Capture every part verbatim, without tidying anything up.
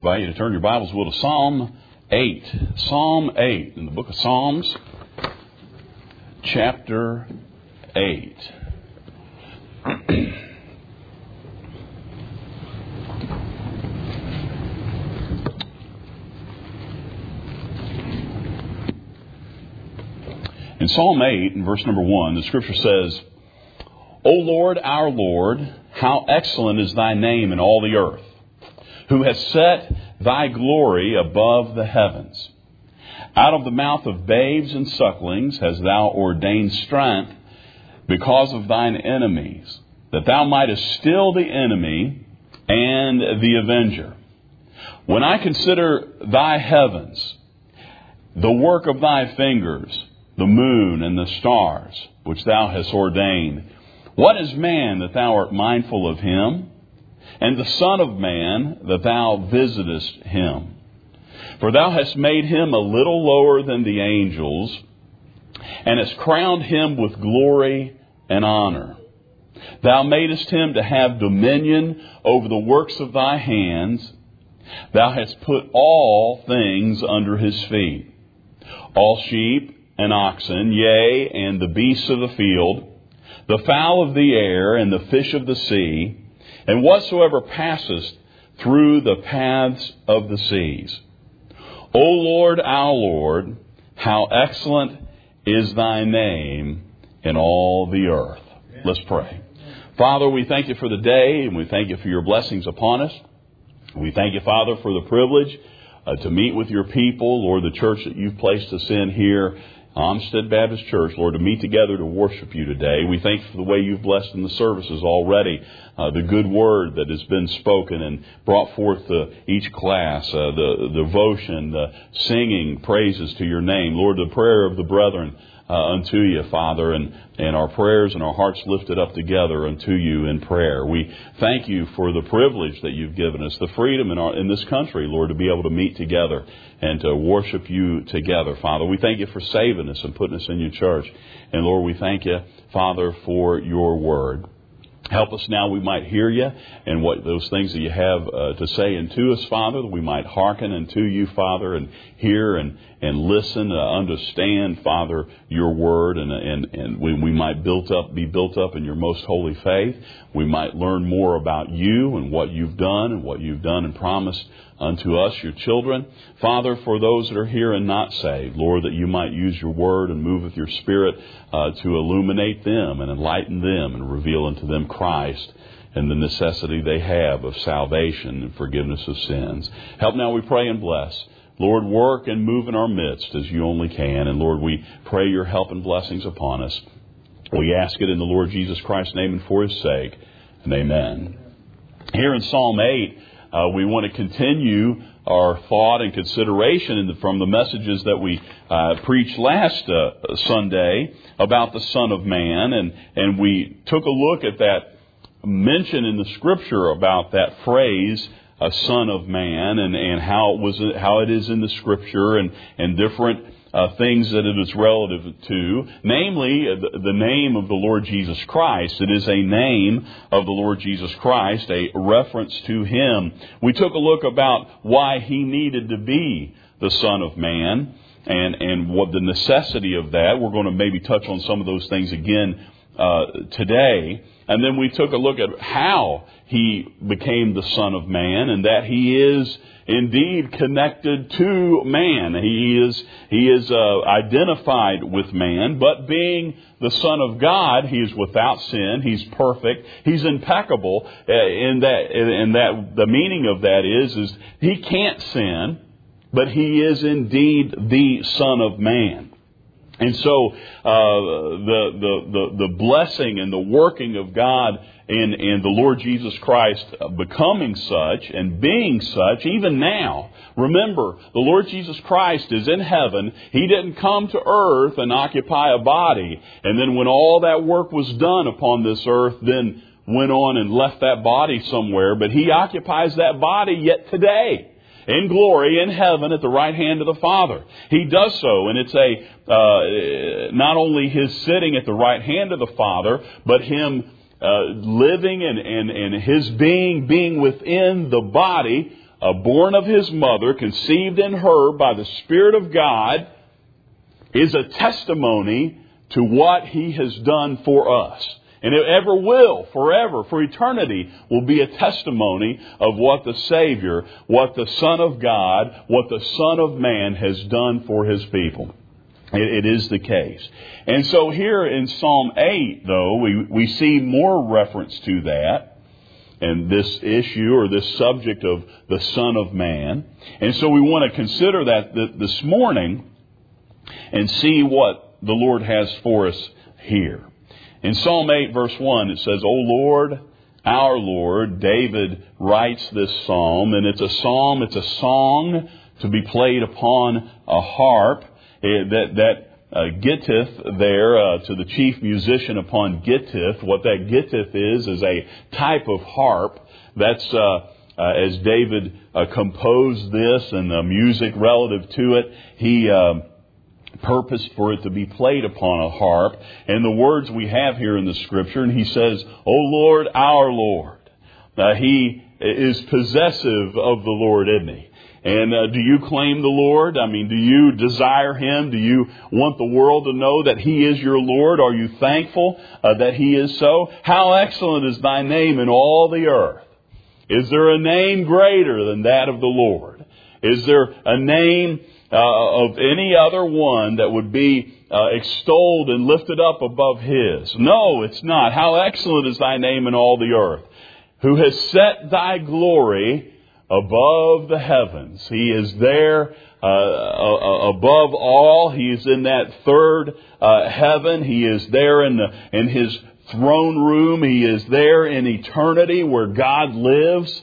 I invite you to turn your Bibles will to Psalm eight. Psalm eight in the book of Psalms, chapter eight. In Psalm eight, in verse number one, the scripture says, O Lord, our Lord, how excellent is thy name in all the earth, who has set thy glory above the heavens. Out of the mouth of babes and sucklings hast thou ordained strength because of thine enemies, that thou mightest still the enemy and the avenger. When I consider thy heavens, the work of thy fingers, the moon and the stars, which thou hast ordained, what is man that thou art mindful of him? And the Son of Man, that thou visitest him. For thou hast made him a little lower than the angels, and hast crowned him with glory and honor. Thou madest him to have dominion over the works of thy hands. Thou hast put all things under his feet, all sheep and oxen, yea, and the beasts of the field, the fowl of the air, and the fish of the sea, and whatsoever passeth through the paths of the seas. O Lord, our Lord, how excellent is thy name in all the earth. Let's pray. Father, we thank you for the day, and we thank you for your blessings upon us. We thank you, Father, for the privilege uh, to meet with your people, Lord, the church that you've placed us in here, Olmsted Baptist Church, Lord, to meet together to worship you today. We thank you for the way you've blessed in the services already, uh, the good word that has been spoken and brought forth to each class, uh, the, the devotion, the singing praises to your name. Lord, the prayer of the brethren uh, unto you, Father, and, and our prayers and our hearts lifted up together unto you in prayer. We thank you for the privilege that you've given us, the freedom in, our, in this country, Lord, to be able to meet together and to worship you together, Father. We thank you for saving us and putting us in your church. And Lord, we thank you, Father, for your word. Help us now we might hear you and what those things that you have uh, to say unto us, Father, that we might hearken unto you, Father, and hear and, and listen, uh, understand, Father, your word, and and, and we, we might built up, be built up in your most holy faith. We might learn more about you and what you've done and what you've done and promised unto us, your children. Father, for those that are here and not saved, Lord, that you might use your word and move with your spirit uh, to illuminate them and enlighten them and reveal unto them Christ and the necessity they have of salvation and forgiveness of sins. Help now, we pray and bless. Lord, work and move in our midst as you only can. And Lord, we pray your help and blessings upon us. We ask it in the Lord Jesus Christ's name and for his sake. And amen. Here in Psalm eight, Uh, we want to continue our thought and consideration in the, from the messages that we uh, preached last uh, Sunday about the Son of Man. And, and we took a look at that mention in the Scripture about that phrase, a Son of Man, and, and how it was, how it is in the Scripture and, and different Uh, things that it is relative to, namely uh, the, the name of the Lord Jesus Christ. It is a name of the Lord Jesus Christ, a reference to him. We took a look about why he needed to be the Son of Man and, and what the necessity of that. We're going to maybe touch on some of those things again uh, today. And then we took a look at how he became the Son of Man, and that he is indeed connected to man. He is he is uh, identified with man, but being the Son of God, he is without sin. He's perfect. He's impeccable. Uh, in that, in that, the meaning of that is is he can't sin, but he is indeed the Son of Man. And so uh, the, the the the blessing and the working of God in, in the Lord Jesus Christ becoming such and being such, even now. Remember, the Lord Jesus Christ is in heaven. He didn't come to earth and occupy a body. And then when all that work was done upon this earth, then went on and left that body somewhere. But he occupies that body yet today, in glory, in heaven, at the right hand of the Father. He does so, and it's a uh, not only his sitting at the right hand of the Father, but him uh, living and, and, and his being, being within the body uh, born of his mother, conceived in her by the Spirit of God, is a testimony to what he has done for us. And it ever will, forever, for eternity, will be a testimony of what the Savior, what the Son of God, what the Son of Man has done for his people. It, it is the case. And so here in Psalm eight, though, we, we see more reference to that and this issue or this subject of the Son of Man. And so we want to consider that th- this morning and see what the Lord has for us here. In Psalm eight, verse one, it says, O Lord, our Lord. David writes this psalm, and it's a psalm, it's a song to be played upon a harp. That, that uh, gittith there, uh, to the chief musician upon gittith. What that gittith is, is a type of harp. That's, uh, uh, as David uh, composed this and the music relative to it, he uh, purposed for it to be played upon a harp. And the words we have here in the Scripture, and he says, O Lord, our Lord. Uh, he is possessive of the Lord, isn't he? And uh, do you claim the Lord? I mean, do you desire Him? Do you want the world to know that He is your Lord? Are you thankful uh, that He is so? How excellent is thy name in all the earth. Is there a name greater than that of the Lord? Is there a name uh, of any other one that would be uh, extolled and lifted up above His? No, it's not. How excellent is thy name in all the earth, who has set thy glory above the heavens. He is there uh, uh, above all. He is in that third uh, heaven. He is there in the in His throne room. He is there in eternity where God lives.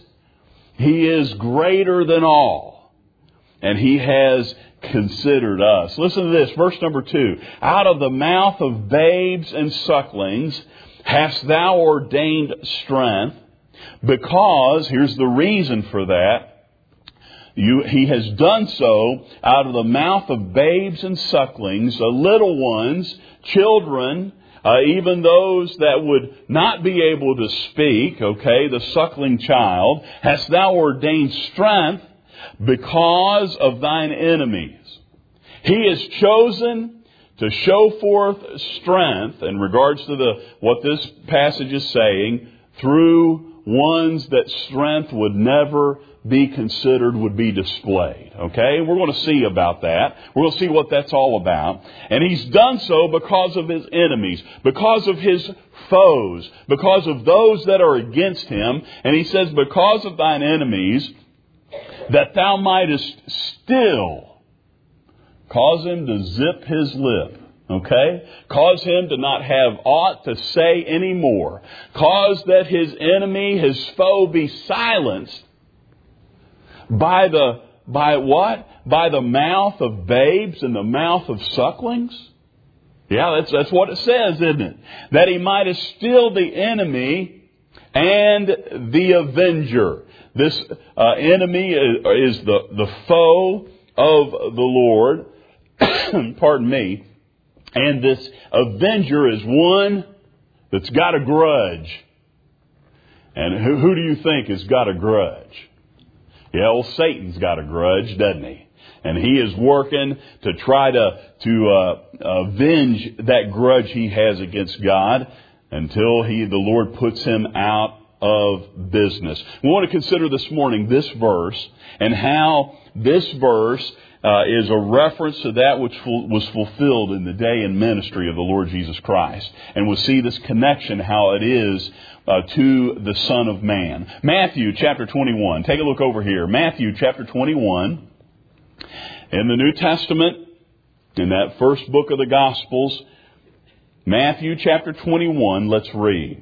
He is greater than all. And He has considered us. Listen to this, verse number two. Out of the mouth of babes and sucklings hast thou ordained strength, because, here's the reason for that, you, He has done so out of the mouth of babes and sucklings, the little ones, children, uh, even those that would not be able to speak, okay, the suckling child, hast thou ordained strength because of thine enemies. He is chosen to show forth strength in regards to the what this passage is saying through ones that strength would never be considered, would be displayed. Okay? We're going to see about that. We're going to see what that's all about. And He's done so because of His enemies, because of His foes, because of those that are against Him. And He says, because of thine enemies, that thou mightest still cause him to zip his lip. Okay? Cause him to not have aught to say anymore. Cause that his enemy, his foe, be silenced by the, by what? By the mouth of babes and the mouth of sucklings? Yeah, that's, that's what it says, isn't it? That he might still the enemy and the avenger. This uh, enemy is, is the, the foe of the Lord. Pardon me. And this avenger is one that's got a grudge. And who, who do you think has got a grudge? Yeah, well, Satan's got a grudge, doesn't he? And he is working to try to, to uh, avenge that grudge he has against God until he, the Lord puts him out of business. We want to consider this morning this verse and how this verse Uh, is a reference to that which fu- was fulfilled in the day and ministry of the Lord Jesus Christ. And we'll see this connection, how it is uh, to the Son of Man. Matthew chapter twenty-one. Take a look over here. Matthew chapter twenty-one. In the New Testament, in that first book of the Gospels, Matthew chapter twenty-one, let's read.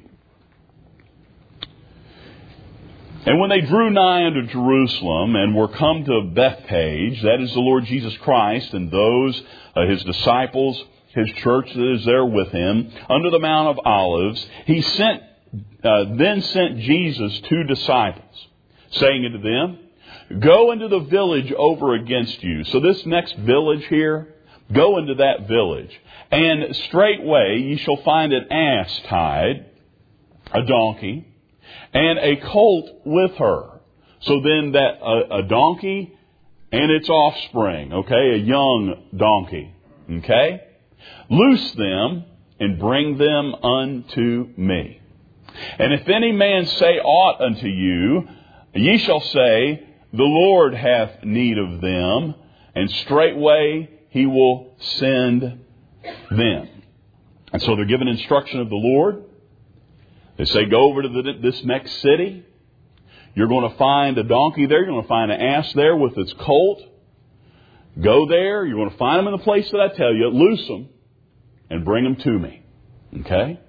And when they drew nigh unto Jerusalem and were come to Bethphage, that is the Lord Jesus Christ and those, uh, His disciples, His church that is there with Him, under the Mount of Olives, He sent, uh, then sent Jesus two disciples, saying unto them, Go into the village over against you. So this next village here, go into that village. And straightway ye shall find an ass tied, a donkey, and a colt with her, So then that a, a donkey and its offspring, okay, a young donkey, okay, loose them and bring them unto me. And if any man say aught unto you, ye shall say, the Lord hath need of them, and straightway he will send them. And so they're given instruction of the Lord. They say, go over to the, this next city. You're going to find a donkey there. You're going to find an ass there with its colt. Go there. You're going to find them in the place that I tell you. Loose them and bring them to me. Okay?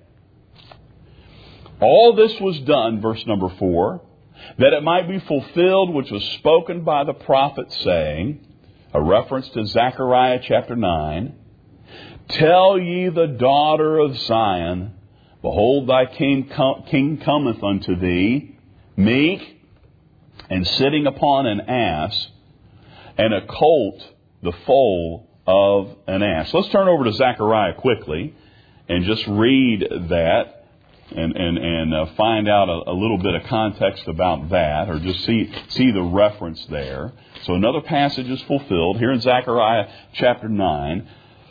All this was done, verse number four, that it might be fulfilled which was spoken by the prophet, saying, a reference to Zechariah chapter nine, tell ye the daughter of Zion, behold, thy king, com- king cometh unto thee, meek, and sitting upon an ass, and a colt, the foal of an ass. Let's turn over to Zechariah quickly and just read that and and, and uh, find out a, a little bit of context about that, or just see, see the reference there. So another passage is fulfilled here in Zechariah chapter nine.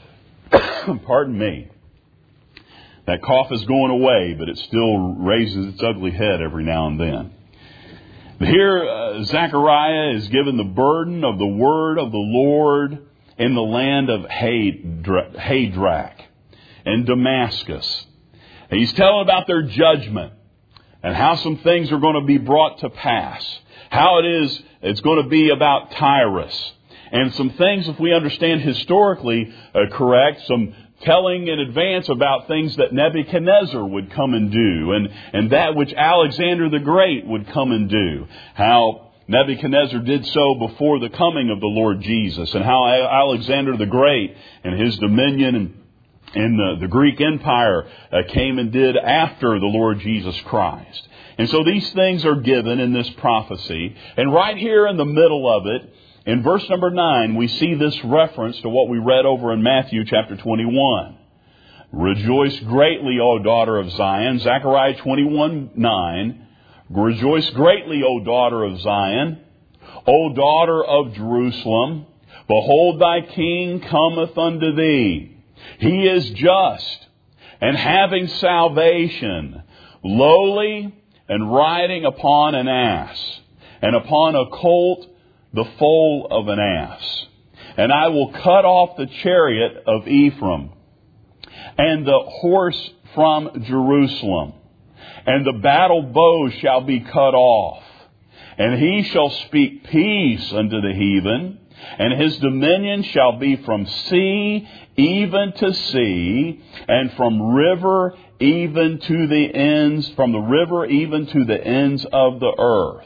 Pardon me. That cough is going away, but it still raises its ugly head every now and then. Here, uh, Zechariah is given the burden of the word of the Lord in the land of Hadrach and Damascus. And he's telling about their judgment and how some things are going to be brought to pass. How it is, it's going to be about Tyrus. And some things, if we understand historically uh, correct, some telling in advance about things that Nebuchadnezzar would come and do, and, and that which Alexander the Great would come and do. How Nebuchadnezzar did so before the coming of the Lord Jesus, and how Alexander the Great and his dominion and in the, the Greek Empire uh, came and did after the Lord Jesus Christ. And so these things are given in this prophecy. And right here in the middle of it, in verse number nine, we see this reference to what we read over in Matthew chapter twenty-one. Rejoice greatly, O daughter of Zion. Zechariah twenty-one nine. Rejoice greatly, O daughter of Zion. O daughter of Jerusalem. Behold, thy king cometh unto thee. He is just and having salvation, lowly and riding upon an ass, and upon a colt, the foal of an ass. And I will cut off the chariot of Ephraim, and the horse from Jerusalem, and the battle bow shall be cut off. And he shall speak peace unto the heathen, and his dominion shall be from sea even to sea, and from river even to the ends, from the river even to the ends of the earth.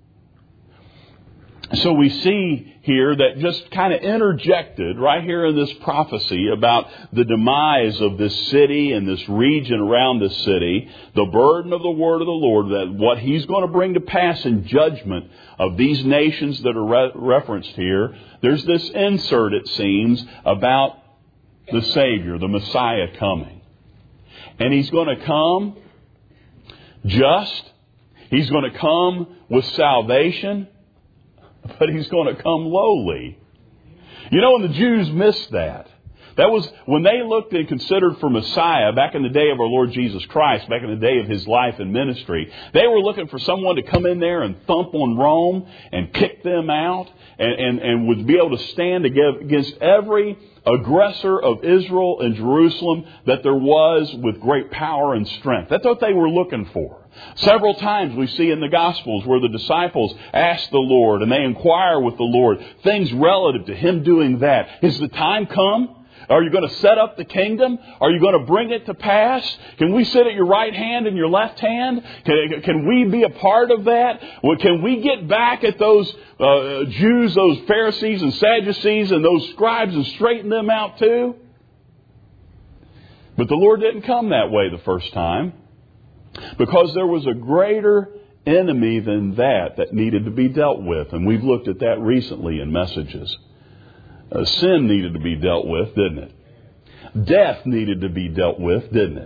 So we see here that just kind of interjected right here in this prophecy about the demise of this city and this region around this city, the burden of the word of the Lord, that what He's going to bring to pass in judgment of these nations that are re- referenced here. There's this insert, it seems, about the Savior, the Messiah coming. And He's going to come just. He's going to come with salvation. But He's going to come lowly. You know, and the Jews missed that. That was when they looked and considered for Messiah back in the day of our Lord Jesus Christ, back in the day of His life and ministry. They were looking for someone to come in there and thump on Rome and kick them out and, and, and would be able to stand against every aggressor of Israel and Jerusalem that there was with great power and strength. That's what they were looking for. Several times we see in the Gospels where the disciples ask the Lord and they inquire with the Lord things relative to Him doing that. Is the time come? Are you going to set up the kingdom? Are you going to bring it to pass? Can we sit at your right hand and your left hand? Can, can we be a part of that? Well, can we get back at those uh, Jews, those Pharisees and Sadducees and those scribes and straighten them out too? But the Lord didn't come that way the first time, because there was a greater enemy than that that needed to be dealt with. And we've looked at that recently in messages. Uh, sin needed to be dealt with, didn't it? Death needed to be dealt with, didn't it?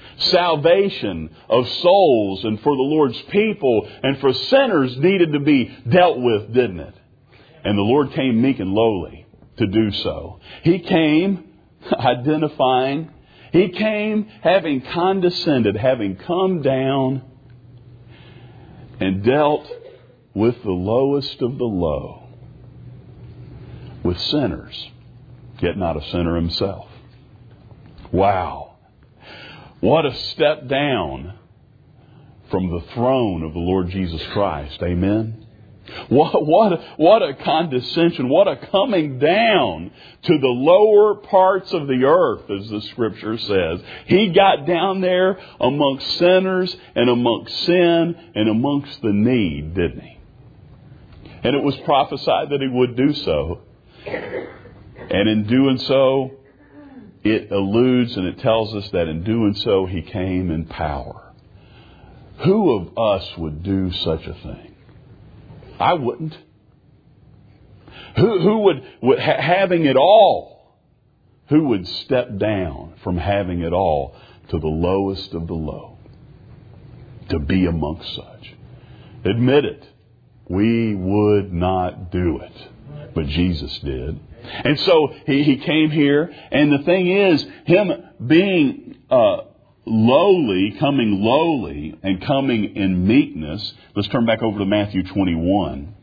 Salvation of souls and for the Lord's people and for sinners needed to be dealt with, didn't it? And the Lord came meek and lowly to do so. He came identifying. He came having condescended, having come down and dealt with the lowest of the low, with sinners, yet not a sinner himself. Wow. What a step down from the throne of the Lord Jesus Christ. Amen. What, what, what a condescension, what a coming down to the lower parts of the earth, as the Scripture says. He got down there amongst sinners and amongst sin and amongst the need, didn't he? And it was prophesied that he would do so. And in doing so, it alludes and it tells us that in doing so, he came in power. Who of us would do such a thing? I wouldn't. Who, who would, would ha- having it all, who would step down from having it all to the lowest of the low to be amongst such? Admit it. We would not do it. But Jesus did. And so he, he came here. And the thing is, him being uh, lowly, coming lowly and coming in meekness. Let's turn back over to Matthew twenty-one.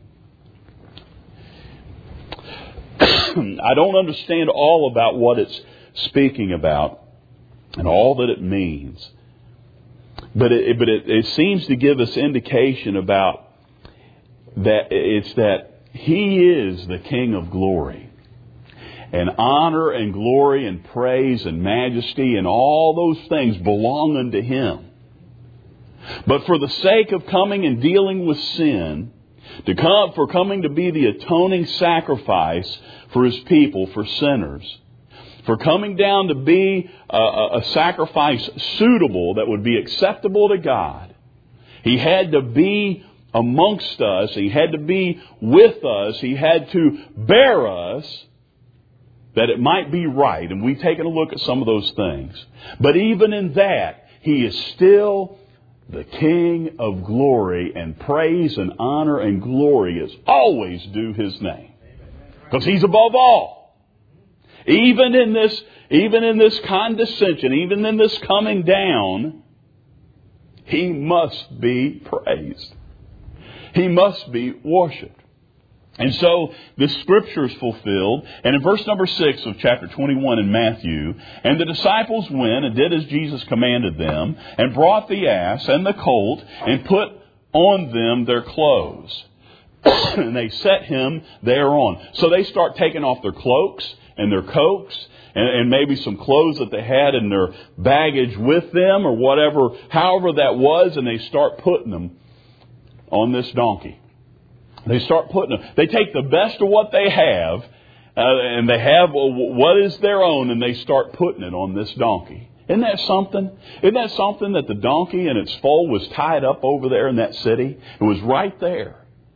I don't understand all about what it's speaking about and all that it means. But it, but it, it seems to give us indication about that it's that He is the King of glory. And honor and glory and praise and majesty and all those things belong unto Him. But for the sake of coming and dealing with sin, to come, for coming to be the atoning sacrifice for His people, for sinners, for coming down to be a, a sacrifice suitable that would be acceptable to God, He had to be amongst us. He had to be with us. He had to bear us that it might be right. And we've taken a look at some of those things. But even in that, He is still the King of glory, and praise and honor and glory is always due His name. Because He's above all. Even in this, even in this condescension, even in this coming down, He must be praised. He must be worshipped. And so the Scripture is fulfilled. And in verse number six of chapter twenty-one in Matthew, and the disciples went and did as Jesus commanded them, and brought the ass and the colt, and put on them their clothes. And they set him thereon. So they start taking off their cloaks and their coats, and, and maybe some clothes that they had in their baggage with them, or whatever, however that was, and they start putting them on this donkey. They start putting them. They take the best of what they have, uh, and they have what is their own, and they start putting it on this donkey. Isn't that something? Isn't that something that the donkey and its foal was tied up over there in that city? It was right there.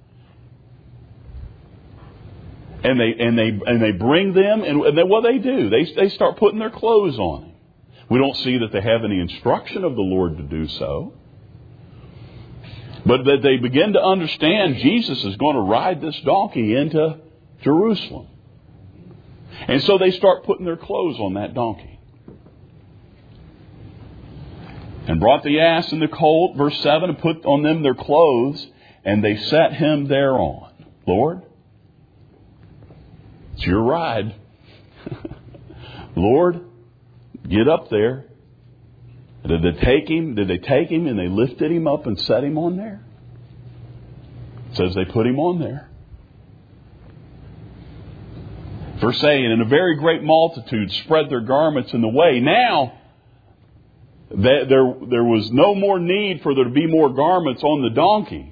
And they and they and they bring them, and, and then what they do? They they start putting their clothes on him. We don't see that they have any instruction of the Lord to do so. But that they begin to understand Jesus is going to ride this donkey into Jerusalem. And so they start putting their clothes on that donkey. And brought the ass and the colt, verse seven, and put on them their clothes, and they set him thereon. Lord, it's your ride. Lord, get up there. Did they take him? Did they take him and they lifted him up and set him on there? It says they put him on there. Verse eight, and a very great multitude spread their garments in the way. Now, there, there, there was no more need for there to be more garments on the donkey.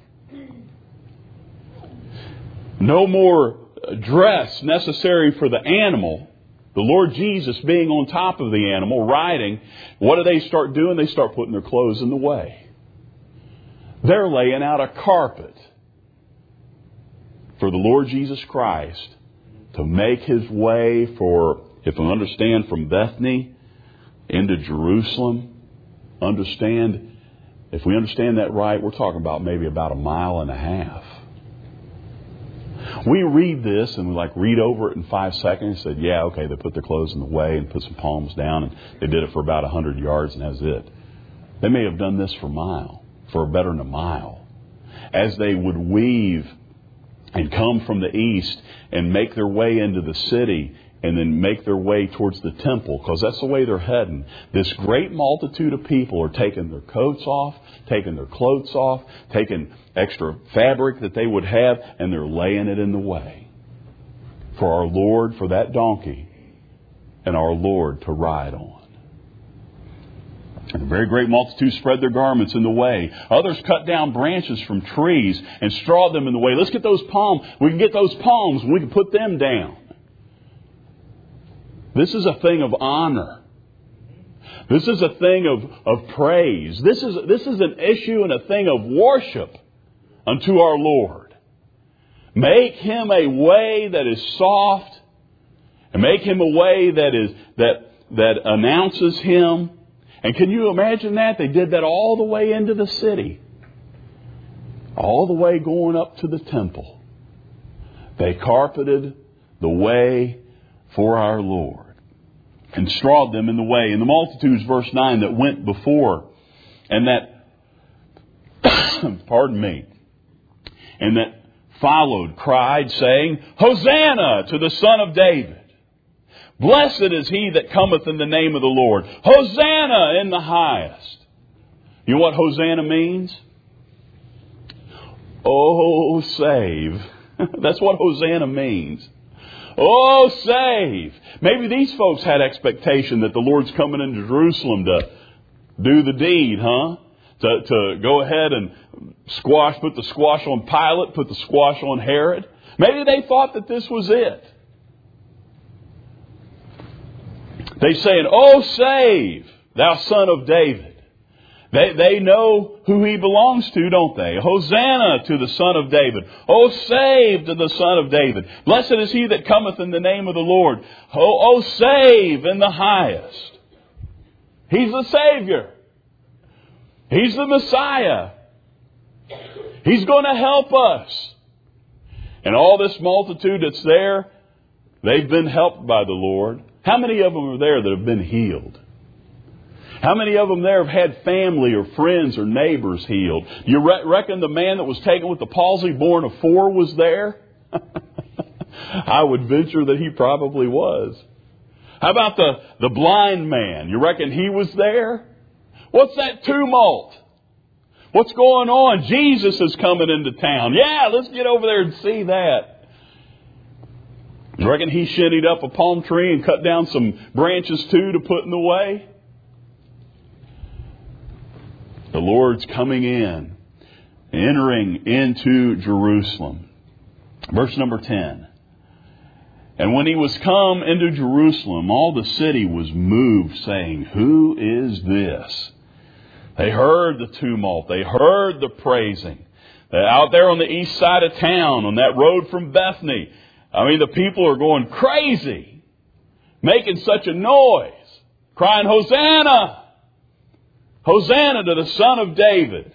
No more dress necessary for the animal. The Lord Jesus being on top of the animal, riding, what do they start doing? They start putting their clothes in the way. They're laying out a carpet for the Lord Jesus Christ to make His way for, if I understand, from Bethany into Jerusalem. understand, if we understand that right, we're talking about maybe about a mile and a half. We read this and we like read over it in five seconds and said, yeah, okay, they put their clothes in the way and put some palms down and they did it for about a hundred yards and that's it. They may have done this for a mile, for better than a mile. As they would weave and come from the east and make their way into the city and then make their way towards the temple, because that's the way they're heading. This great multitude of people are taking their coats off, taking their clothes off, taking extra fabric that they would have, and they're laying it in the way for our Lord, for that donkey, and our Lord to ride on. And a very great multitude spread their garments in the way. Others cut down branches from trees and strawed them in the way. Let's get those palms. We can get those palms and we can put them down. This is a thing of honor. This is a thing of, of praise. This is, this is an issue and a thing of worship unto our Lord. Make Him a way that is soft, and make Him a way that is that that announces Him. And can you imagine that? They did that all the way into the city. All the way going up to the temple. They carpeted the way for our Lord and strawed them in the way. And the multitudes, verse nine, that went before and that, pardon me, and that followed cried, saying, Hosanna to the Son of David. Blessed is he that cometh in the name of the Lord. Hosanna in the highest. You know what Hosanna means? Oh, save. That's what Hosanna means. Oh, save. Maybe these folks had expectation that the Lord's coming into Jerusalem to do the deed, huh? To, to go ahead and squash, put the squash on Pilate, put the squash on Herod. Maybe they thought that this was it. They saying, oh, save, thou Son of David. They, they know who He belongs to, don't they? Hosanna to the Son of David. Oh, save to the Son of David. Blessed is he that cometh in the name of the Lord. Oh, oh save in the highest. He's the Savior. He's the Messiah. He's going to help us. And all this multitude that's there, they've been helped by the Lord. How many of them are there that have been healed? How many of them there have had family or friends or neighbors healed? Do you re- reckon the man that was taken with the palsy born of four was there? I would venture that he probably was. How about the, the blind man? You reckon he was there? What's that tumult? What's going on? Jesus is coming into town. Yeah, let's get over there and see that. You reckon he shinnied up a palm tree and cut down some branches too to put in the way? The Lord's coming in, entering into Jerusalem. Verse number ten. And when He was come into Jerusalem, all the city was moved, saying, Who is this? They heard the tumult. They heard the praising. Out there on the east side of town, on that road from Bethany, I mean, the people are going crazy, making such a noise, crying, Hosanna! Hosanna to the Son of David.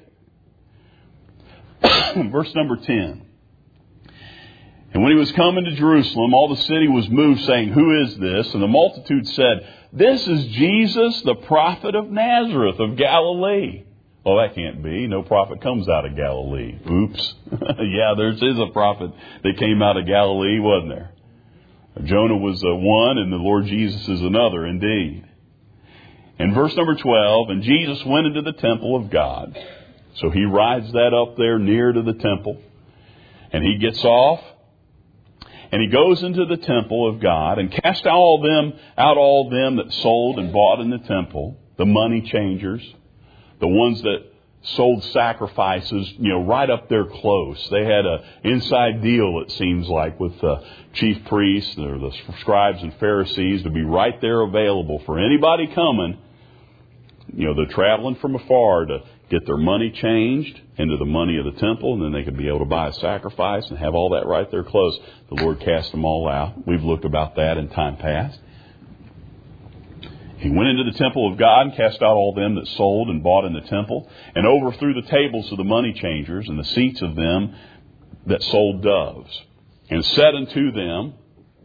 Verse number ten. And when He was come into Jerusalem, all the city was moved, saying, Who is this? And the multitude said, This is Jesus, the prophet of Nazareth of Galilee. Oh, that can't be. No prophet comes out of Galilee. Oops. Yeah, there is a prophet that came out of Galilee, wasn't there? Jonah was uh, one, and the Lord Jesus is another, indeed. In verse number twelve, and Jesus went into the temple of God. So He rides that up there near to the temple. And He gets off. And He goes into the temple of God and cast all them out all them that sold and bought in the temple, the money changers, the ones that sold sacrifices, you know, right up there close. They had an inside deal, it seems like, with the chief priests or the scribes and Pharisees to be right there available for anybody coming. You know, they're traveling from afar to get their money changed into the money of the temple, and then they could be able to buy a sacrifice and have all that right there close. The Lord cast them all out. We've looked about that in time past. He went into the temple of God and cast out all them that sold and bought in the temple, and overthrew the tables of the money changers and the seats of them that sold doves, and said unto them,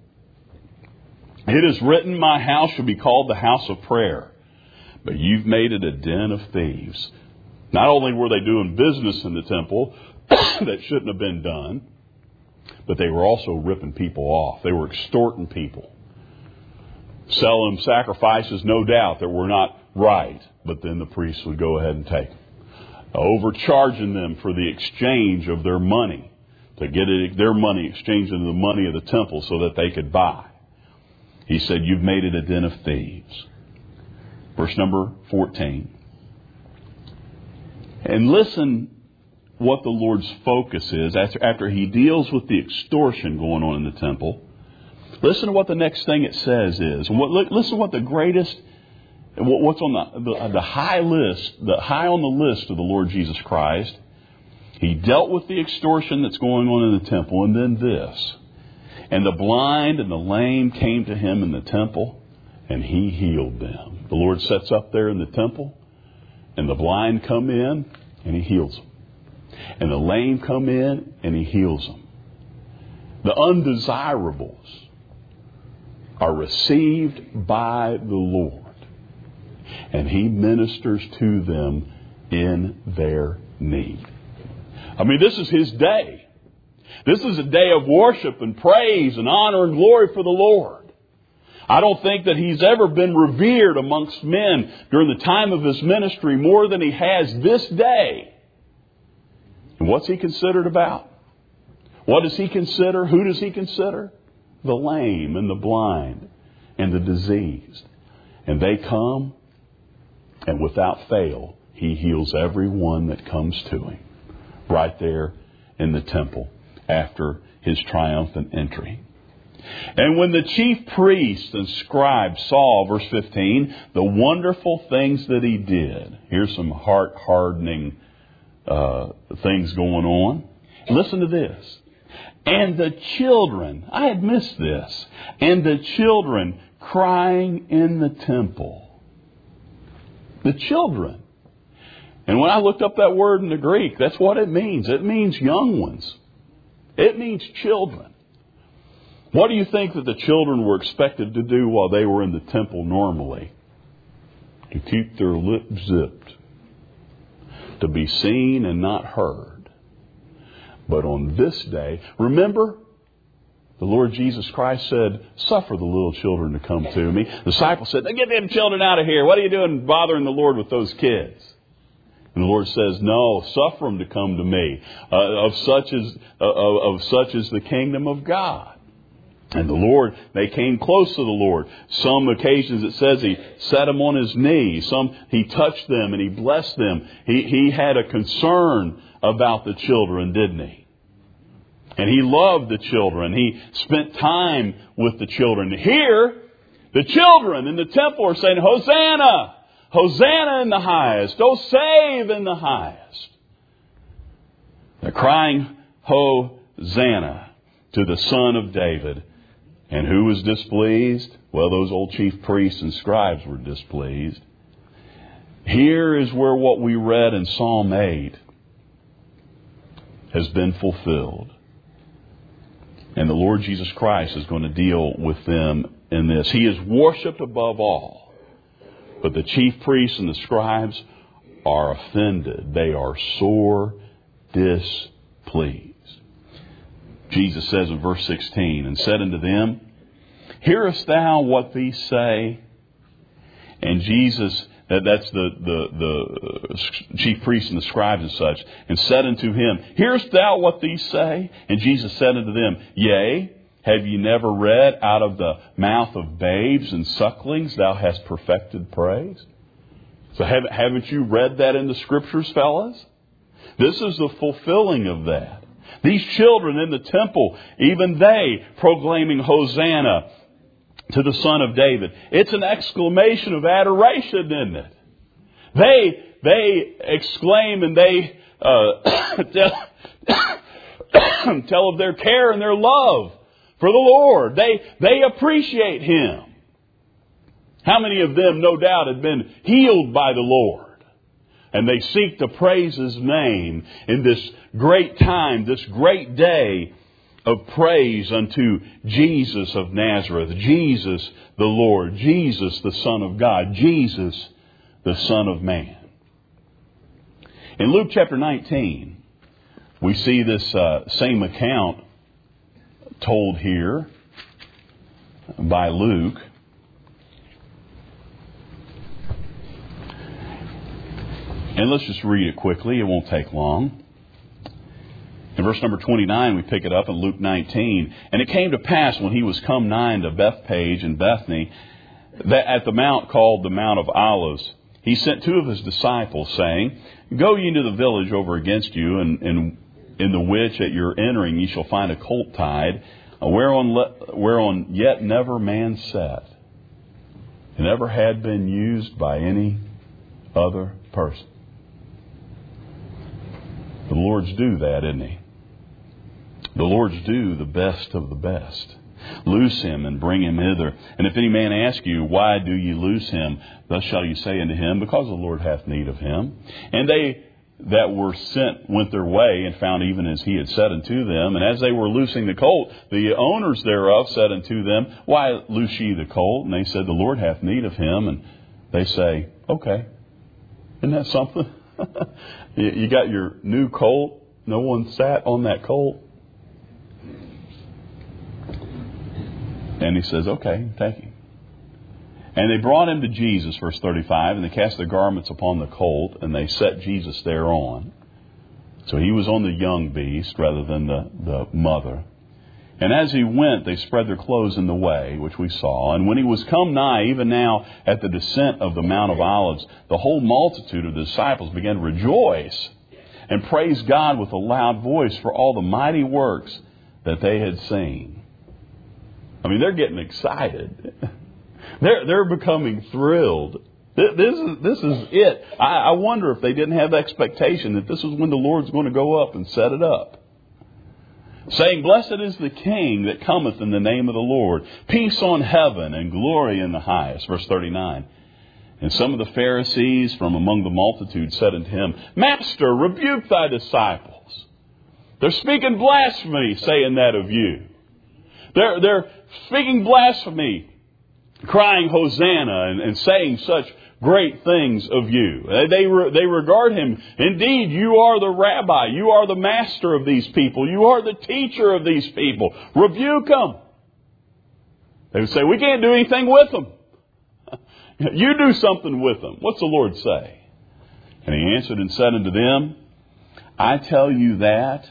It is written, My house shall be called the house of prayer, but you've made it a den of thieves. Not only were they doing business in the temple that shouldn't have been done, but they were also ripping people off. They were extorting people. Selling them sacrifices, no doubt, that were not right. But then the priests would go ahead and take them. Overcharging them for the exchange of their money. To get it, their money exchanged into the money of the temple so that they could buy. He said, You've made it a den of thieves. Verse number fourteen. And listen what the Lord's focus is after, after He deals with the extortion going on in the temple. Listen to what the next thing it says is. And what, listen to what the greatest, what's on the, the, the high list, the high on the list of the Lord Jesus Christ. He dealt with the extortion that's going on in the temple, and then this. And the blind and the lame came to Him in the temple, and He healed them. The Lord sets up there in the temple, and the blind come in, and He heals them. And the lame come in, and He heals them. The undesirables are received by the Lord, and He ministers to them in their need. I mean, this is His day. This is a day of worship and praise and honor and glory for the Lord. I don't think that He's ever been revered amongst men during the time of His ministry more than He has this day. And what's He considered about? What does He consider? Who does He consider? The lame and the blind and the diseased. And they come, and without fail, He heals everyone that comes to Him right there in the temple after His triumphant entry. And when the chief priests and scribes saw, verse fifteen, the wonderful things that He did. Here's some heart-hardening uh, things going on. Listen to this. And the children, I had missed this, and the children crying in the temple. The children. And when I looked up that word in the Greek, that's what it means. It means young ones. It means children. What do you think that the children were expected to do while they were in the temple normally? To keep their lips zipped. To be seen and not heard. But on this day, remember, the Lord Jesus Christ said, Suffer the little children to come to me. The disciples said, Get them children out of here. What are you doing bothering the Lord with those kids? And the Lord says, No, suffer them to come to me. Uh, of such is uh, of, of such is the kingdom of God. And the Lord, they came close to the Lord. Some occasions it says He set them on His knee. Some He touched them and He blessed them. He, he had a concern about the children, didn't He? And He loved the children. He spent time with the children. Here, the children in the temple are saying, Hosanna! Hosanna in the highest! Oh, save in the highest! They're crying, Hosanna to the Son of David. And who was displeased? Well, those old chief priests and scribes were displeased. Here is where what we read in Psalm eight has been fulfilled. And the Lord Jesus Christ is going to deal with them in this. He is worshipped above all. But the chief priests and the scribes are offended. They are sore displeased. Jesus says in verse sixteen, And said unto them, Hearest thou what these say? And Jesus, that, that's the, the, the chief priests and the scribes and such, and said unto him, Hearest thou what these say? And Jesus said unto them, Yea, have ye never read, Out of the mouth of babes and sucklings thou hast perfected praise? So haven't, haven't you read that in the Scriptures, fellas? This is the fulfilling of that. These children in the temple, even they proclaiming Hosanna to the Son of David. It's an exclamation of adoration, isn't it? They they exclaim and they uh, tell, tell of their care and their love for the Lord. They they appreciate Him. How many of them, no doubt, had been healed by the Lord? And they seek to praise His name in this great time, this great day of praise unto Jesus of Nazareth, Jesus the Lord, Jesus the Son of God, Jesus the Son of Man. In Luke chapter nineteen, we see this uh, same account told here by Luke. And let's just read it quickly. It won't take long. In verse number twenty-nine, we pick it up in Luke nineteen. And it came to pass when he was come nigh unto Bethpage and Bethany, that at the mount called the Mount of Olives, he sent two of his disciples, saying, Go ye into the village over against you, and, and in the which at your entering ye shall find a colt tied, whereon, le- whereon yet never man sat, and never had been used by any other person. The Lord's do that, isn't He? The Lord's do the best of the best. Loose him and bring him hither. And if any man ask you, Why do ye loose him? Thus shall you say unto him, Because the Lord hath need of him. And they that were sent went their way, and found even as he had said unto them. And as they were loosing the colt, the owners thereof said unto them, Why loose ye the colt? And they said, The Lord hath need of him. And they say, Okay. Isn't that something? You got your new colt. No one sat on that colt. And he says, Okay, take him. And they brought him to Jesus, verse thirty-five, and they cast their garments upon the colt, and they set Jesus thereon. So he was on the young beast rather than the, the mother. And as he went, they spread their clothes in the way, which we saw. And when he was come nigh, even now at the descent of the Mount of Olives, the whole multitude of the disciples began to rejoice and praise God with a loud voice for all the mighty works that they had seen. I mean, they're getting excited. They're, they're becoming thrilled. This is, this is it. I, I wonder if they didn't have expectation that this was when the Lord's going to go up and set it up. Saying, Blessed is the King that cometh in the name of the Lord. Peace on heaven and glory in the highest. Verse thirty-nine. And some of the Pharisees from among the multitude said unto him, Master, rebuke thy disciples. They're speaking blasphemy, saying that of you. They're, they're speaking blasphemy, crying Hosanna, and, and saying such great things of you. They, re, they regard him, indeed, you are the rabbi, you are the master of these people, you are the teacher of these people. Rebuke them. They would say, we can't do anything with them. You do something with them. What's the Lord say? And he answered and said unto them, I tell you that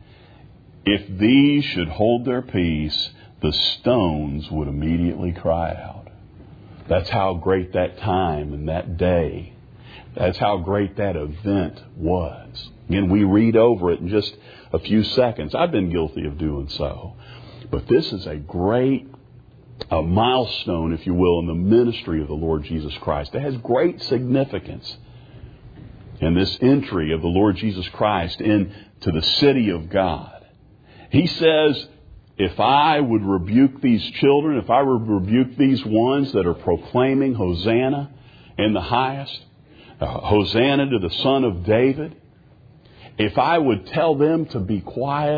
if these should hold their peace, the stones would immediately cry out. That's how great that time and that day, that's how great that event was. Again, we read over it in just a few seconds. I've been guilty of doing so. But this is a great a milestone, if you will, in the ministry of the Lord Jesus Christ. It has great significance in this entry of the Lord Jesus Christ into the city of God. He says, if I would rebuke these children, if I would rebuke these ones that are proclaiming Hosanna in the highest, uh, Hosanna to the Son of David, if I would tell them to be quiet,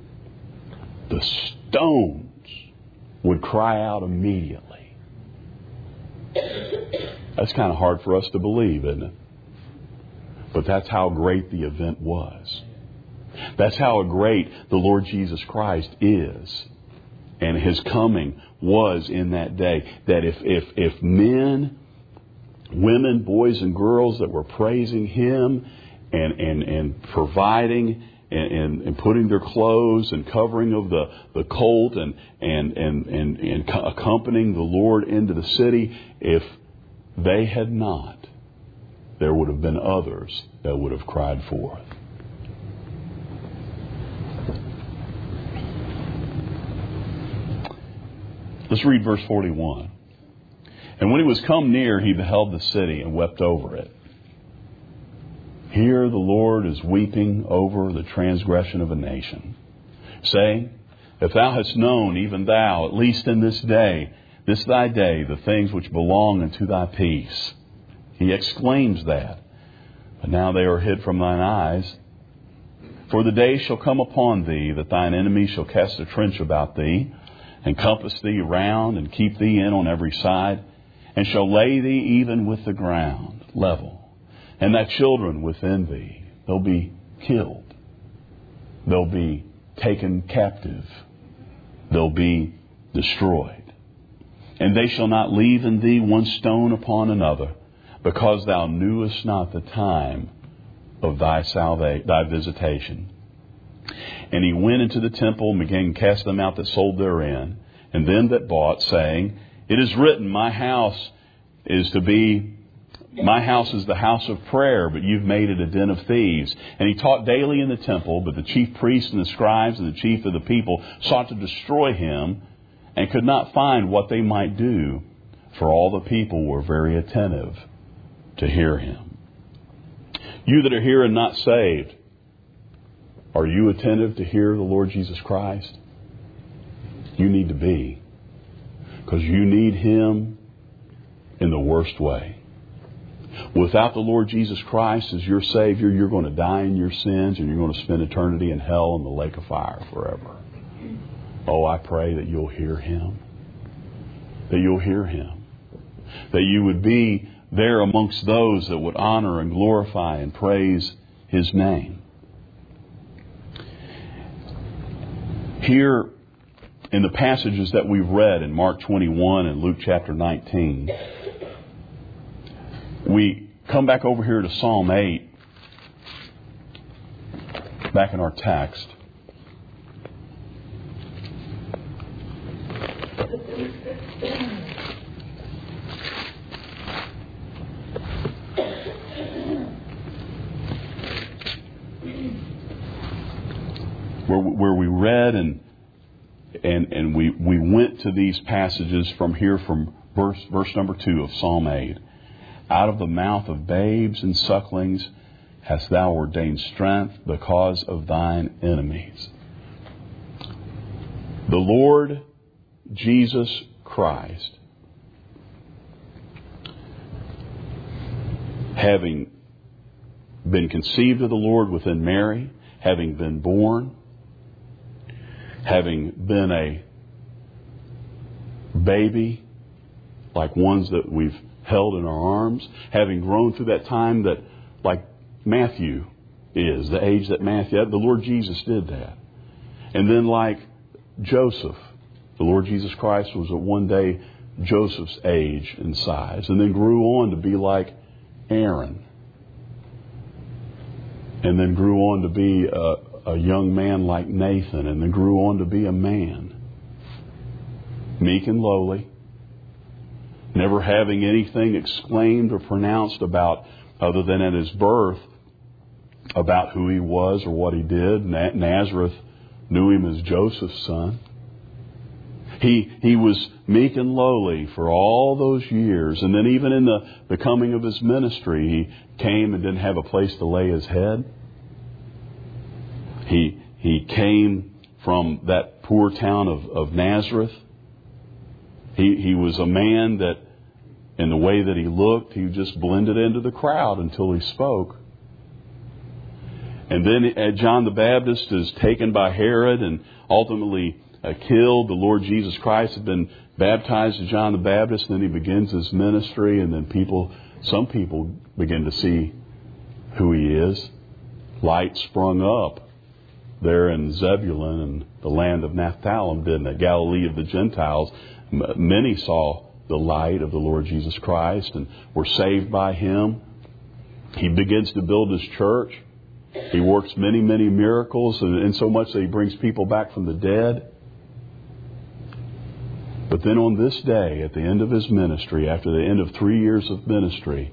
the stones would cry out immediately. That's kind of hard for us to believe, isn't it? But that's how great the event was. That's how great the Lord Jesus Christ is. And His coming was in that day. That if, if, if men, women, boys and girls that were praising Him and, and, and providing and, and, and putting their clothes and covering of the, the colt and, and, and, and, and accompanying the Lord into the city, if they had not, there would have been others that would have cried forth. Let's read verse forty-one. And when he was come near, he beheld the city and wept over it. Here the Lord is weeping over the transgression of a nation, saying, if thou hadst known, even thou, at least in this day, this thy day, the things which belong unto thy peace. He exclaims that. But now they are hid from thine eyes. For the day shall come upon thee that thine enemies shall cast a trench about thee, and compass thee round, and keep thee in on every side, and shall lay thee even with the ground, level, and thy children within thee. They'll be killed. They'll be taken captive. They'll be destroyed. And they shall not leave in thee one stone upon another, because thou knewest not the time of thy salvation, thy visitation. And he went into the temple and began to cast them out that sold therein, and them that bought, saying, It is written, my house is to be, my house is the house of prayer, but you've made it a den of thieves. And he taught daily in the temple, but the chief priests and the scribes and the chief of the people sought to destroy him, and could not find what they might do, for all the people were very attentive to hear him. You that are here and not saved, are you attentive to hear the Lord Jesus Christ? You need to be, because you need him in the worst way. Without the Lord Jesus Christ as your Savior, you're going to die in your sins, and you're going to spend eternity in hell in the lake of fire forever. Oh, I pray that you'll hear him. That you'll hear him. That you would be there amongst those that would honor and glorify and praise his name. Here in the passages that we've read in Mark twenty-one and Luke chapter nineteen, we come back over here to Psalm eight, back in our text. Where, where we read and and and we, we went to these passages from here from verse verse number two of Psalm eight. Out of the mouth of babes and sucklings hast thou ordained strength because of thine enemies. The Lord Jesus Christ, having been conceived of the Lord within Mary, having been born, having been a baby like ones that we've held in our arms, having grown through that time that like Matthew is, the age that Matthew, the Lord Jesus did that. And then like Joseph, the Lord Jesus Christ was at one day Joseph's age and size, and then grew on to be like Aaron, and then grew on to be a, a young man like Nathan, and then grew on to be a man, meek and lowly, never having anything exclaimed or pronounced about, other than at his birth, about who he was or what he did. Nazareth knew him as Joseph's son. He he was meek and lowly for all those years. And then even in the, the coming of his ministry, he came and didn't have a place to lay his head. He he came from that poor town of, of Nazareth. He he was a man that, in the way that he looked, he just blended into the crowd until he spoke. And then John the Baptist is taken by Herod and ultimately uh, killed. The Lord Jesus Christ had been baptized as John the Baptist, and then he begins his ministry, and then people, some people begin to see who he is. Light sprung up there in Zebulun and the land of Naphtali, didn't it? Galilee of the Gentiles. Many saw the light of the Lord Jesus Christ and were saved by him. He begins to build his church. He works many, many miracles, and in so much that he brings people back from the dead. But then on this day, at the end of his ministry, after the end of three years of ministry,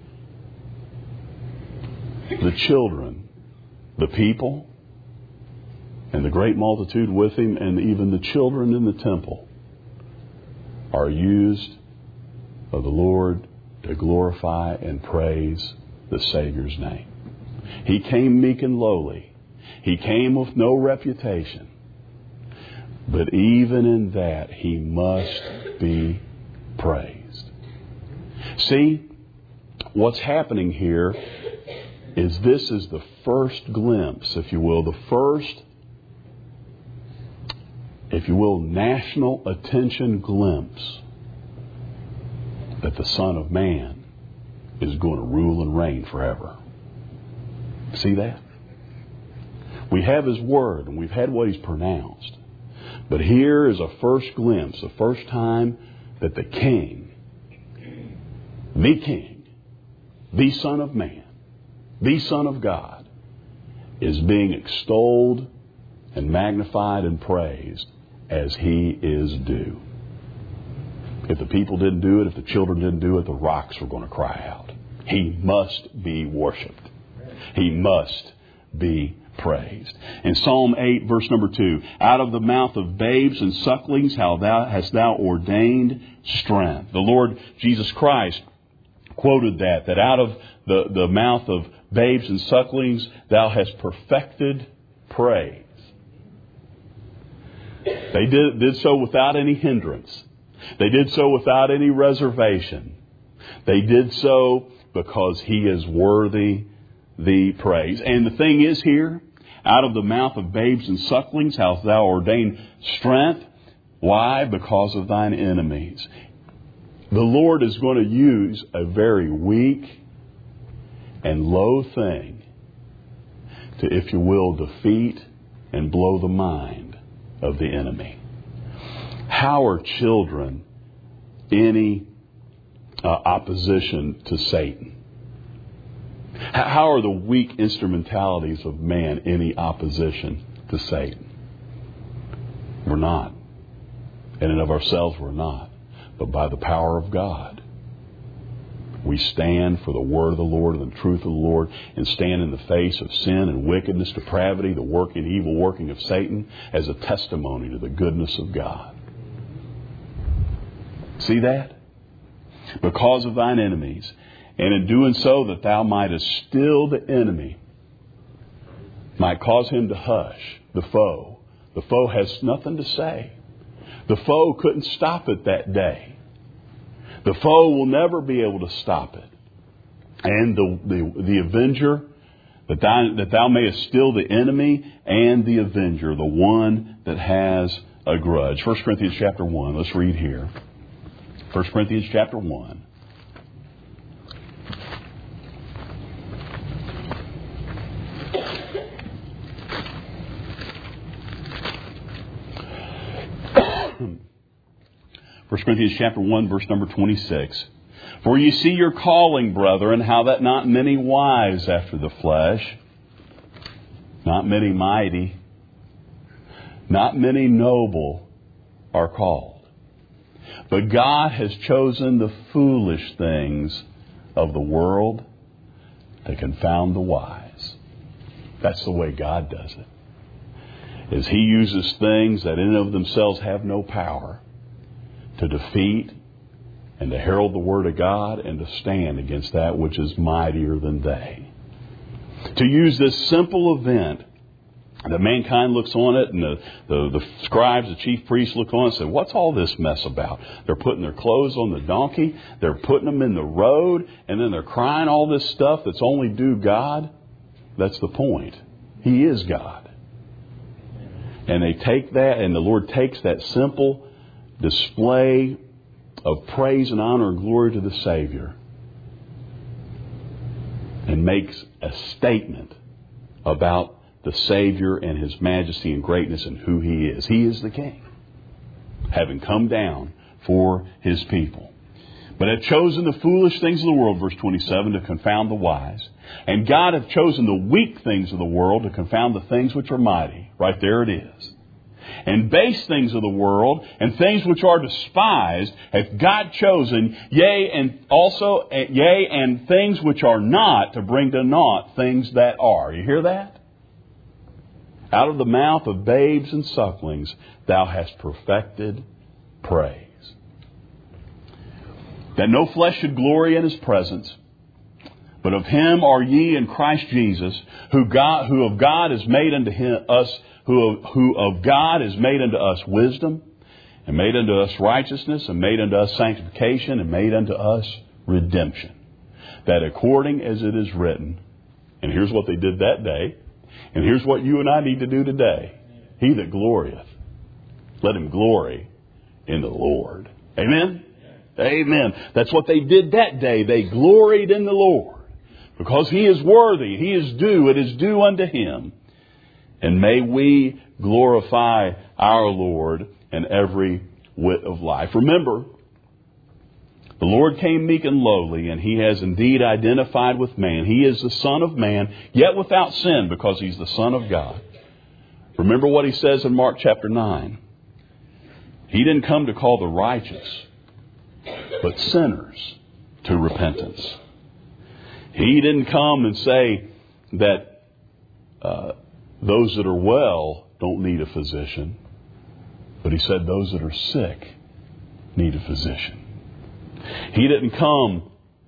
the children, the people, and the great multitude with him, and even the children in the temple, are used of the Lord to glorify and praise the Savior's name. He came meek and lowly. He came with no reputation. But even in that, he must be praised. See, what's happening here is this is the first glimpse, if you will, the first, if you will, national attention glimpse that the Son of Man is going to rule and reign forever. See that? We have His Word and we've had what He's pronounced. But here is a first glimpse, the first time that the King, the King, the Son of Man, the Son of God, is being extolled and magnified and praised as He is due. If the people didn't do it, if the children didn't do it, the rocks were going to cry out. He must be worshipped. He must be praised. In Psalm eight, verse number two, out of the mouth of babes and sucklings, how thou hast thou ordained strength. The Lord Jesus Christ quoted that, that out of the, the mouth of babes and sucklings, thou hast perfected praise. They did, did so without any hindrance. They did so without any reservation. They did so because He is worthy the praise. And the thing is here, out of the mouth of babes and sucklings hast thou ordained strength. Why? Because of thine enemies. The Lord is going to use a very weak and low thing to, if you will, defeat and blow the mind of the enemy. How are children any uh, opposition to Satan? How are the weak instrumentalities of man any opposition to Satan? We're not. In and of ourselves, we're not. But by the power of God, we stand for the word of the Lord and the truth of the Lord, and stand in the face of sin and wickedness, depravity, the working, evil working of Satan, as a testimony to the goodness of God. See that? Because of thine enemies, and in doing so that thou mightest still the enemy, might cause him to hush, the foe. The foe has nothing to say. The foe couldn't stop it that day. The foe will never be able to stop it. And the, the, the avenger, that thou, that thou mayest still the enemy, and the avenger, the one that has a grudge. First Corinthians chapter one, let's read here. First Corinthians chapter one. First Corinthians chapter one, verse number twenty-six. For ye see your calling, brethren, how that not many wise after the flesh, not many mighty, not many noble are called. But God has chosen the foolish things of the world to confound the wise. That's the way God does it. Is He uses things that in and of themselves have no power to defeat and to herald the Word of God and to stand against that which is mightier than they. To use this simple event, that mankind looks on it, and the, the, the scribes, the chief priests look on it and say, what's all this mess about? They're putting their clothes on the donkey, they're putting them in the road, and then they're crying all this stuff that's only due God. That's the point. He is God. And they take that, and the Lord takes that simple display of praise and honor and glory to the Savior and makes a statement about the Savior and His majesty and greatness and who He is. He is the King, having come down for His people. But hath chosen the foolish things of the world, verse twenty-seven, to confound the wise. And God hath chosen the weak things of the world to confound the things which are mighty. Right there it is. And base things of the world and things which are despised hath God chosen, yea, and also, yea, and things which are not, to bring to naught things that are. You hear that? Out of the mouth of babes and sucklings thou hast perfected praise. That no flesh should glory in His presence, but of Him are ye in Christ Jesus, who God, who of God is made unto him, us, who of, who of God is made unto us wisdom and made unto us righteousness, and made unto us sanctification, and made unto us redemption. That according as it is written, and here's what they did that day, and here's what you and I need to do today. He that glorieth, let him glory in the Lord. Amen? Amen. That's what they did that day. They gloried in the Lord. Because He is worthy. He is due. It is due unto Him. And may we glorify our Lord in every whit of life. Remember, the Lord came meek and lowly, and He has indeed identified with man. He is the Son of man, yet without sin, because He's the Son of God. Remember what He says in Mark chapter nine. He didn't come to call the righteous, but sinners to repentance. He didn't come and say that uh, those that are well don't need a physician, but He said those that are sick need a physician. He didn't come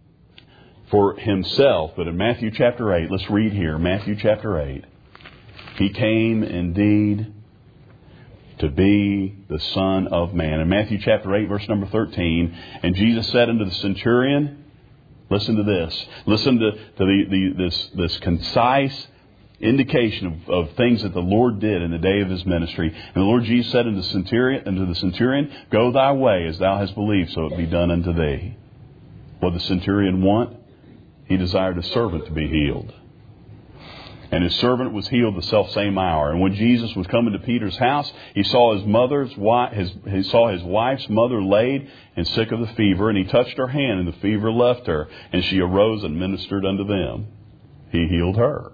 for Himself, but in Matthew chapter eight, let's read here, Matthew chapter eight, He came indeed to be the Son of Man. In Matthew chapter eight, verse number thirteen, and Jesus said unto the centurion, listen to this, listen to, to the, the, this, this concise indication of, of things that the Lord did in the day of His ministry. And the Lord Jesus said unto the centurion, unto the centurion, go thy way as thou hast believed, so it be done unto thee. What did the centurion want? He desired a servant to be healed. And his servant was healed the selfsame hour. And when Jesus was coming to Peter's house, he saw his mother's wife, his, he saw his wife's mother laid and sick of the fever, and he touched her hand, and the fever left her, and she arose and ministered unto them. He healed her.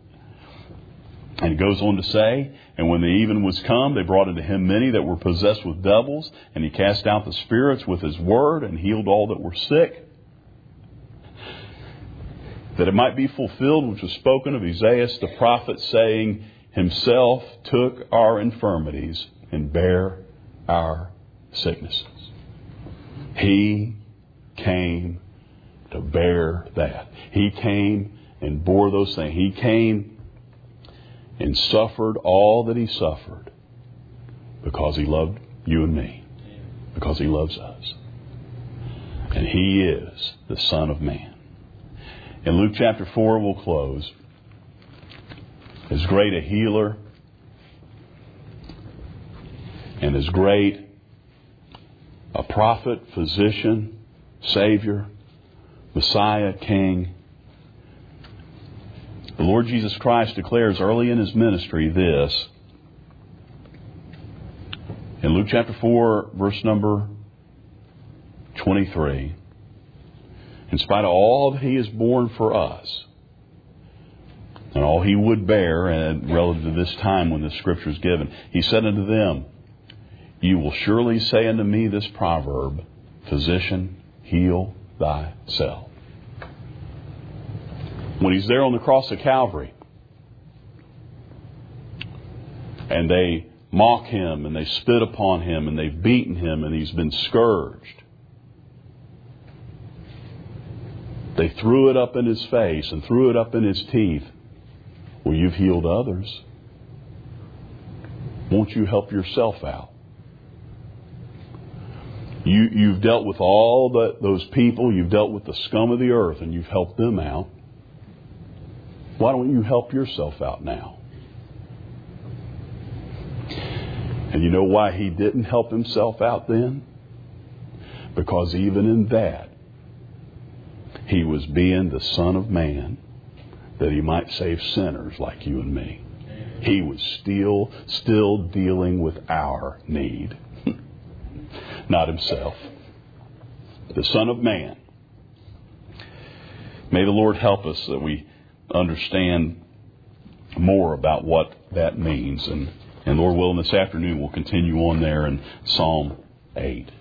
And it goes on to say, and when the even was come, they brought unto him many that were possessed with devils, and he cast out the spirits with his word, and healed all that were sick, that it might be fulfilled which was spoken of Isaiah the prophet, saying, Himself took our infirmities and bare our sicknesses. He came to bear that. He came and bore those things. He came and suffered all that He suffered because He loved you and me, because He loves us. And He is the Son of Man. In Luke chapter four, we'll close. As great a healer and as great a prophet, physician, Savior, Messiah, King, the Lord Jesus Christ declares early in His ministry this. In Luke chapter four, verse number twenty-three. In spite of all that He has borne for us, and all He would bear, and relative to this time when the Scripture is given, He said unto them, You will surely say unto me this proverb, Physician, heal thyself. When He's there on the cross of Calvary, and they mock Him, and they spit upon Him, and they've beaten Him, and He's been scourged. They threw it up in His face and threw it up in His teeth. Well, you've healed others. Won't you help yourself out? You, you've dealt with all the, those people. You've dealt with the scum of the earth, and you've helped them out. Why don't you help yourself out now? And you know why He didn't help Himself out then? Because even in that, He was being the Son of Man, that He might save sinners like you and me. He was still, still dealing with our need, not Himself. The Son of Man. May the Lord help us that we understand more about what that means. And, and Lord willing, this afternoon we'll continue on there in Psalm eight.